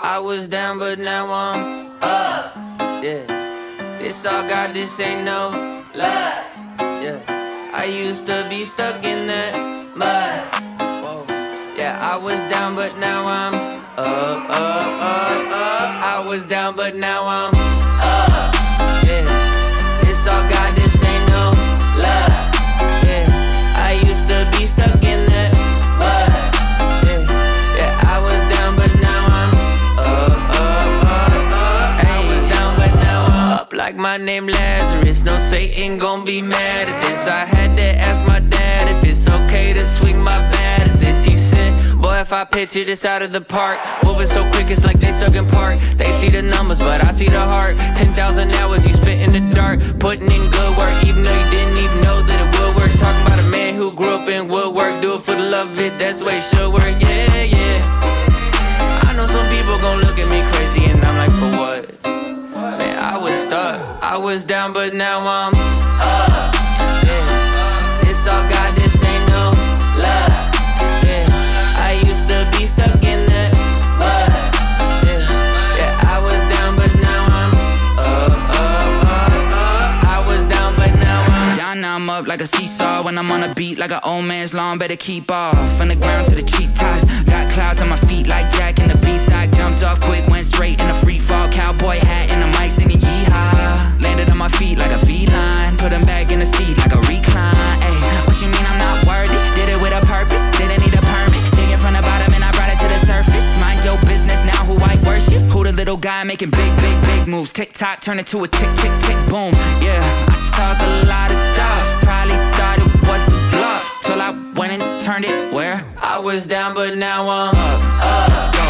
I was down, but now I'm up. Yeah, this all God, this ain't no love. Yeah, I used to be stuck in that mud. Whoa. Yeah, I was down, but now I'm up. I was down, but now I'm up. Yeah, this all God, this ain't no love. Yeah, I used to be stuck in that mud. Yeah, I was down, but now I'm up. I was down, but now I'm up like my name Lazarus. No Satan gon' be mad at this. I had to ask my dad if it's okay to swing my bat at this. He said, boy, if I picture this out of the park, moving so quick it's like they stuck in park. They see the numbers, but I see the heart. 10,000 hours you spent in the dark, putting in good work, even though you didn't even know that it would work. Talking about a man who grew up in woodwork, do it for the love of it, that's the way it should work. Yeah, yeah. I know some people gon' look at me crazy and I'm like, for what? Man, I was stuck, I was down, but now I'm up. Yeah, this all God, this ain't no love. Yeah, I used to be stuck in that mud. Yeah, I was down, but now I'm up. I was down, but now I'm down, now I'm up like a seesaw. When I'm on a beat like an old man's lawn, better keep off. From the ground to the treetops, got clouds on my feet like Jack in the Beanstalk. Jumped off quick, went straight in a free fall. Cowboy hat and the mic singing yeehaw. Landed on my feet like a feline, put him back in the seat like a recline. Ay, what you mean I'm not worthy? Did it with a purpose, didn't need a permit. Digging from the bottom and I brought it to the surface. Mind your business now, who I worship. Who the little guy making big moves. Tick tock, turn it to a tick boom. Yeah, I talk a lot of stuff, probably thought it was a bluff, till I went and turned it where? I was down, but now I'm up.